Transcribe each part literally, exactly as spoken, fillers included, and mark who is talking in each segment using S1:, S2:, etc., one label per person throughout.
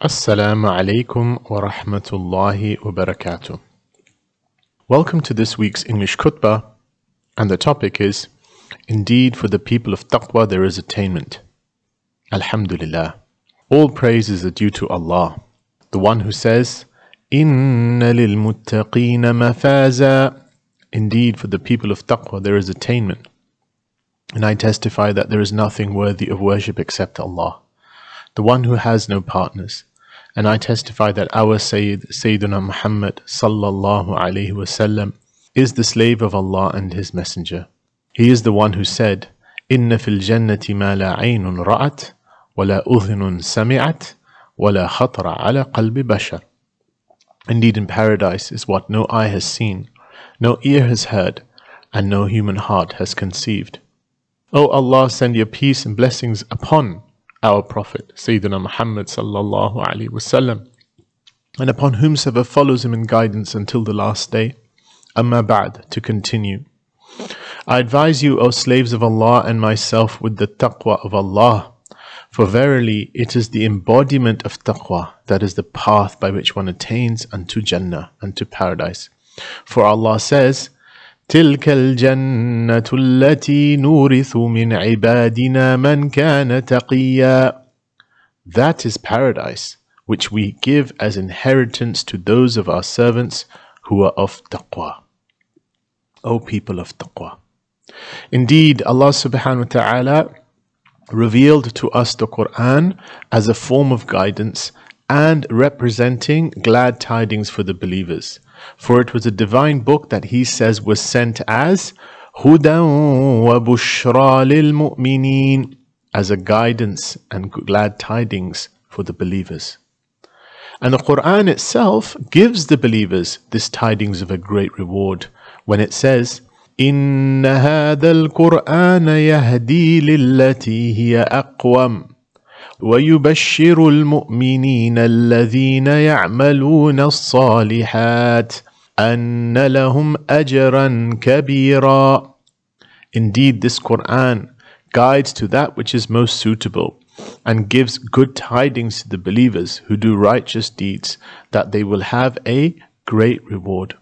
S1: Assalamu alaikum wa rahmatullahi wa barakatuh. Welcome to this week's English khutbah, and the topic is, Indeed for the people of taqwa there is attainment. Alhamdulillah. All praises are due to Allah, the one who says, Inna lil muttaqina mafaza. Indeed for the people of taqwa there is attainment. And I testify that there is nothing worthy of worship except Allah, the one who has no partners. And I testify that our Sayyid, Sayyiduna Muhammad sallallahu alayhi wasallam, is the slave of Allah and His Messenger. He is the one who said, Inna fil jannati ma la aynun ra'at, wa la udhunun sami'at, wa la khatara ala qalbi bashar. Indeed, in paradise is what no eye has seen, no ear has heard, and no human heart has conceived. O Allah, send your peace and blessings upon our Prophet, Sayyidina Muhammad sallallahu alaihi wasallam, and upon whomsoever follows him in guidance until the last day. Amma ba'd, to continue. I advise you, O slaves of Allah, and myself with the taqwa of Allah, for verily it is the embodiment of taqwa that is the path by which one attains unto Jannah, unto paradise. For Allah says, تلك الجنة التي نورث من عبادنا من كان تقيا. That is paradise, which we give as inheritance to those of our servants who are of taqwa. O people of taqwa. Indeed, Allah subhanahu wa ta'ala revealed to us the Quran as a form of guidance and representing glad tidings for the believers. For it was a divine book that He says was sent as Hudan wa bushra lil mu'mineen, as a guidance and glad tidings for the believers. And the Quran itself gives the believers this tidings of a great reward when it says, Inna hadha al-Qur'ana yahdi lillati hiya aqwam. وَيُبَشِّرُ الْمُؤْمِنِينَ الَّذِينَ يَعْمَلُونَ الصَّالِحَاتِ أَنَّ لَهُمْ أَجْرًا كَبِيرًا. Indeed, this Quran guides to that which is most suitable and gives good tidings to the believers who do righteous deeds, that they will have a great reward.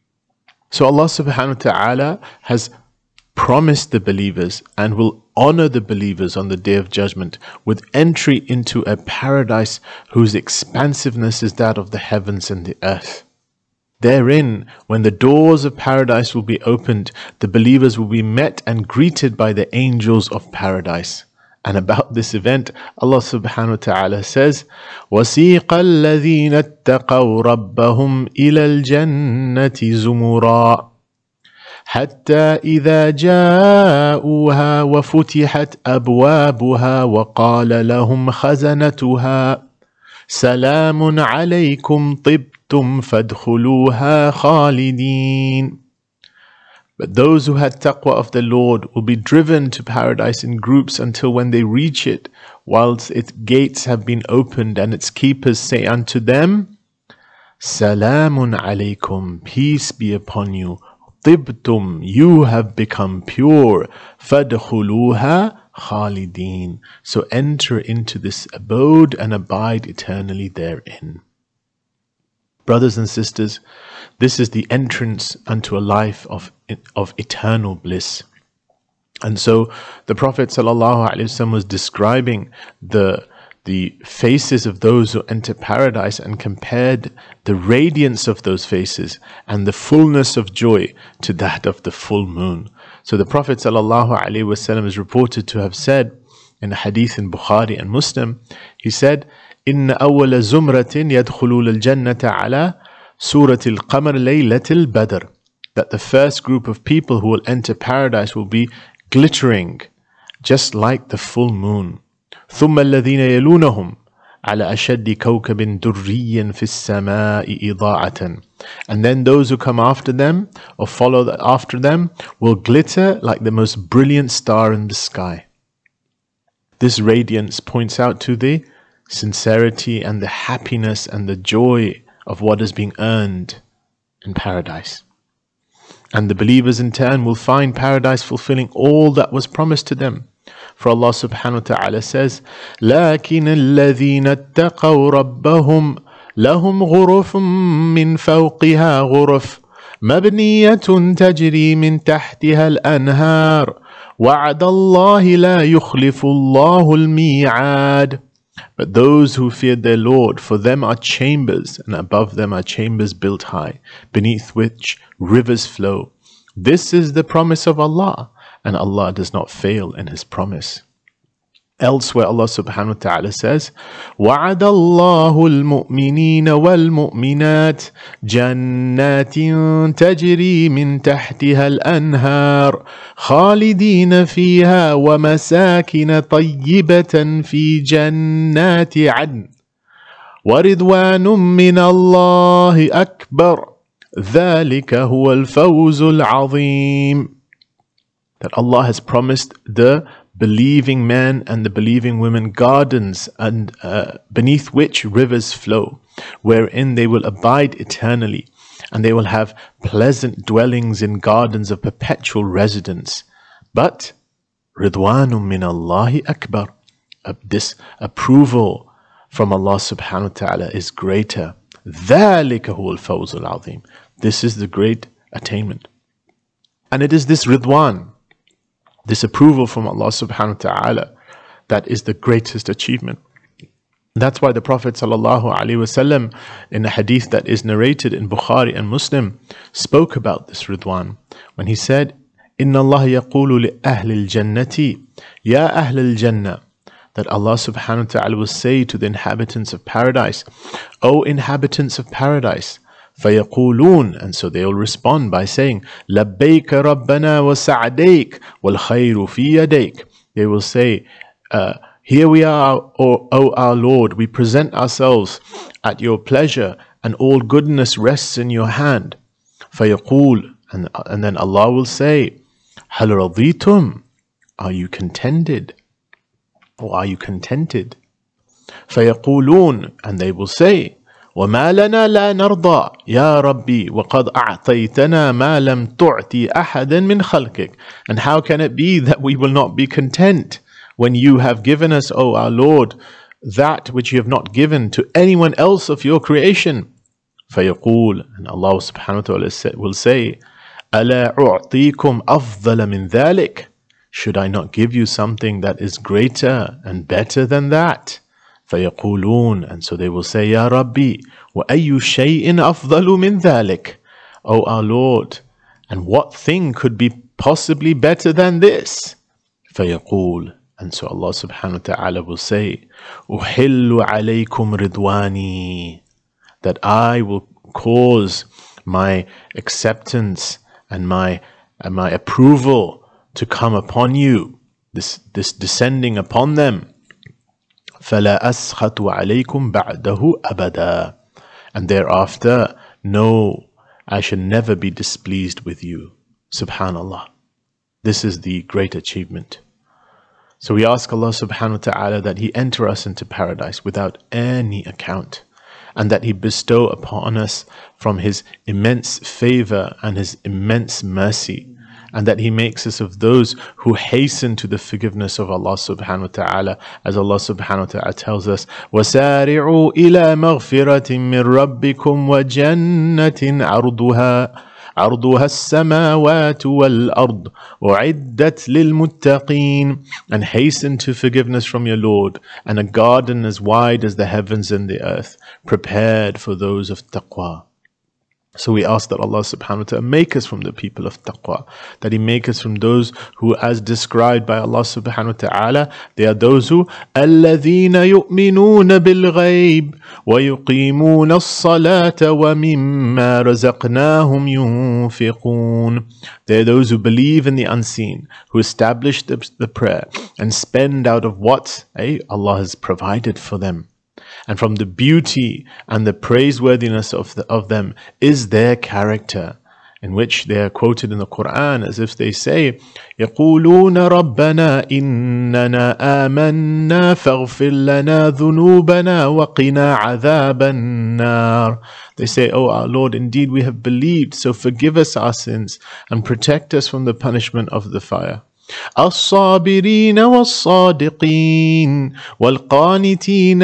S1: So Allah subhanahu wa ta'ala has promised the believers and will honor the believers on the Day of Judgment with entry into a paradise whose expansiveness is that of the heavens and the earth. Therein, when the doors of paradise will be opened, the believers will be met and greeted by the angels of paradise. And about this event, Allah subhanahu wa ta'ala says, وَسِيقَ الَّذِينَ اتَّقَوْا رَبَّهُمْ إِلَى الْجَنَّةِ زُمُرًا حتى إذا جاءوها وفتحت أبوابها وقال لهم خزنتها سلام عليكم طبتم فادخلوها خالدين. But those who had taqwa of the Lord will be driven to paradise in groups until when they reach it, whilst its gates have been opened, and its keepers say unto them, Salamun alaykum, peace be upon you. Tibtum, you have become pure. Fadkhuluha khalidin. So enter into this abode and abide eternally therein. Brothers and sisters, this is the entrance unto a life of, of eternal bliss. And so the Prophet ﷺ was describing the the faces of those who enter paradise and compared the radiance of those faces and the fullness of joy to that of the full moon. So the Prophet ﷺ is reported to have said in a hadith in Bukhari and Muslim, he said, إِنَّ أَوَّلَ زُمْرَةٍ يَدْخُلُونَ الْجَنَّةَ عَلَى سُورَةِ الْقَمَرِ لَيْلَةِ الْبَدْرِ. That the first group of people who will enter paradise will be glittering just like the full moon. ثم الذين يلونهم على أشد كوكب دري في السماء إضاءة. And then those who come after them or follow after them will glitter like the most brilliant star in the sky. This radiance points out to the sincerity and the happiness and the joy of what is being earned in paradise. And the believers in turn will find paradise fulfilling all that was promised to them. For Allah subhanahu wa ta'ala says, لَكِنَ الَّذِينَ اتَّقَوْا رَبَّهُمْ لَهُمْ غُرُفٌ مِّن فَوْقِهَا غُرُفٌ مَبْنِيَّةٌ تَجْرِي مِن تَحْتِهَا الْأَنْهَارُ وَعْدَ اللَّهِ لَا يُخْلِفُ اللَّهُ الْمِيعَادَ. But those who feared their Lord, for them are chambers, and above them are chambers built high, beneath which rivers flow. This is the promise of Allah, and Allah does not fail in His promise. Elsewhere Allah subhanahu wa ta'ala says, وَعَدَ اللَّهُ الْمُؤْمِنِينَ وَالْمُؤْمِنَاتِ جَنَّاتٍ تَجْرِي مِن تَحْتِهَا الْأَنْهَارُ خَالِدِينَ فِيهَا وَمَسَاكِنَ طَيِّبَةً فِي جَنَّاتِ عَدْنٍ وَرِضْوَانٌ مِّنَ اللَّهِ أَكْبَرُ ذَلِكَ هُوَ الْفَوْزُ الْعَظِيمُ. That Allah has promised the believing men and the believing women gardens, and uh, beneath which rivers flow, wherein they will abide eternally, and they will have pleasant dwellings in gardens of perpetual residence. But Ridwanum min Allahi akbar, uh, this approval from Allah subhanahu wa ta'ala is greater. ذَلِكَ هُوَ الْفَوْزُ الْعَظِيمُ. This is the great attainment. And it is this Ridwan, this approval from Allah subhanahu wa ta'ala, that is the greatest achievement. That's why the Prophet sallallahu alaihi wasallam, in a hadith that is narrated in Bukhari and Muslim, spoke about this Ridwan when he said, Inna Allah yaqulu li ahli al-jannati ya ahli al-jannah, that Allah subhanahu wa ta'ala will say to the inhabitants of paradise, O inhabitants of paradise, فَيَقُولُونَ, and so they will respond by saying, لَبَّيْكَ رَبَّنَا وَسَعْدَيْكَ وَالْخَيْرُ فِي يَدَيْكَ. They will say, uh, here we are, O, o our Lord, we present ourselves at your pleasure, and all goodness rests in your hand. فَيَقُول, and, and then Allah will say, هَلْ رَضِيتُمْ, are you contented? Or are you contented? فَيَقُولُونَ, and they will say, وَمَا لَنَا لَا نَرْضَى يَا رَبِّي وَقَدْ أَعْطَيْتَنَا مَا لَمْ تُعْتِ أَحَدًا مِنْ خَلْقِكَ. And how can it be that we will not be content when you have given us, O our Lord, that which you have not given to anyone else of your creation? فَيَقُول, and Allah subhanahu wa ta'ala will say, أَلَا أُعْطِيكُمْ أَفْضَلَ مِنْ ذَلِكَ. Should I not give you something that is greater and better than that? فَيَقُولُونَ, and so they will say, Ya Rabbi, وَأَيُّ شَيْءٍ أَفْضَلُ مِنْ ذَلِكَ. O our Lord, and what thing could be possibly better than this? فَيَقُول, and so Allah subhanahu wa ta'ala will say, أُحِلُّ عَلَيْكُمْ رِضْوَانِي, that I will cause my acceptance and my, and my approval to come upon you, this, this descending upon them. فَلَا أَسْخَطُ عَلَيْكُمْ بَعْدَهُ أَبَدًا. And thereafter, no, I shall never be displeased with you. Subhanallah. This is the great achievement. So we ask Allah subhanahu wa ta'ala that He enter us into paradise without any account, and that He bestow upon us from His immense favor and His immense mercy, and that He makes us of those who hasten to the forgiveness of Allah subhanahu wa ta'ala, as Allah subhanahu wa ta'ala tells us, وَسَارِعُوا إِلَى مَغْفِرَةٍ مِّن رَبِّكُمْ وَجَنَّةٍ عَرْضُهَا عَرْضُهَا السَّمَاوَاتُ وَالْأَرْضُ أُعِدَّتْ لِلْمُتَّقِينَ. And hasten to forgiveness from your Lord, and a garden as wide as the heavens and the earth, prepared for those of taqwa. So we ask that Allah subhanahu wa ta'ala make us from the people of taqwa, that He make us from those who, as described by Allah subhanahu wa ta'ala, they are those who الَّذِينَ يُؤْمِنُونَ بِالْغَيْبِ وَيُقِيمُونَ الصَّلَاةَ وَمِمَّا رَزَقْنَاهُمْ يُنْفِقُونَ. They are those who believe in the unseen, who establish the, the prayer and spend out of what eh, Allah has provided for them. And from the beauty and the praiseworthiness of, the, of them is their character, in which they are quoted in the Quran as if they say, يَقُولُونَ رَبَّنَا إِنَّنَا آمَنَّا فَاغْفِرْ لَنَا ذُنُوبَنَا وَقِنَا عَذَابَ النَّارِ. They say, Oh our Lord, indeed we have believed, so forgive us our sins and protect us from the punishment of the fire. الصابرين والصادقين والقانتين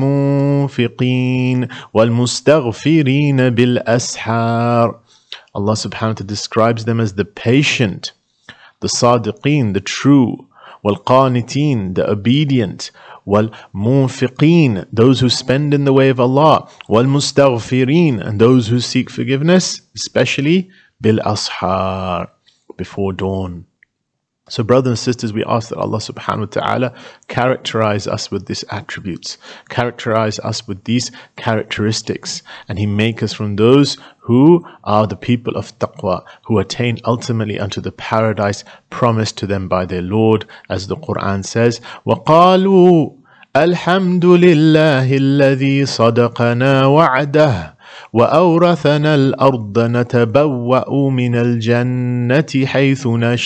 S1: والمنفقين والمستغفرين بالأسحار. Allah subhanahu wa ta'ala describes them as the patient, the sadiqeen, the true, wal-qaniteen, the obedient, wal-munfiqeen, those who spend in the way of Allah, wal-mustaghfireen, and those who seek forgiveness, especially bil-ashar, before dawn. So brothers and sisters, we ask that Allah subhanahu wa ta'ala characterize us with these attributes, characterize us with these characteristics, and He make us from those who are the people of taqwa, who attain ultimately unto the paradise promised to them by their Lord, as the Quran says, وَقَالُوا الْحَمْدُ لِلَّهِ الَّذِي صَدَقَنَا وَعْدَهُ وأورثنا الأرض نتبوأ من الجنة حيث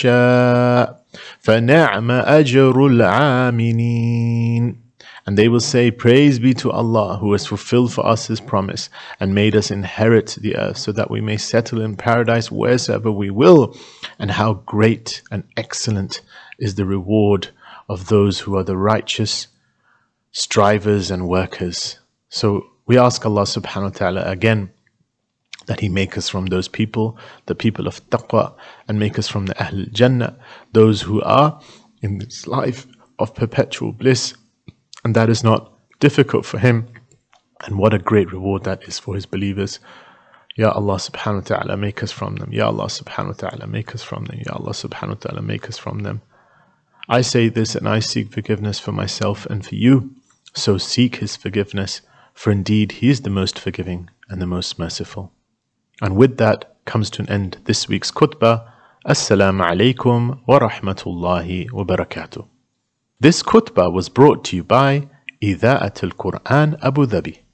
S1: نشاء فنعم أجر العاملين. And they will say, praise be to Allah who has fulfilled for us His promise and made us inherit the earth so that we may settle in paradise wheresoever we will. And how great and excellent is the reward of those who are the righteous strivers and workers. So we ask Allah subhanahu wa ta'ala again that He make us from those people, the people of taqwa, and make us from the Ahl Jannah, those who are in this life of perpetual bliss. And that is not difficult for Him. And what a great reward that is for His believers. Ya Allah subhanahu wa ta'ala, make us from them. Ya Allah subhanahu wa ta'ala, make us from them. Ya Allah subhanahu wa ta'ala, make us from them. I say this and I seek forgiveness for myself and for you. So seek His forgiveness, for indeed He is the most forgiving and the most merciful. And with that comes to an end this week's khutbah. Assalamu alaikum wa rahmatullahi wa barakatuh. This khutbah was brought to you by Idha'at al-Quran Abu Dhabi.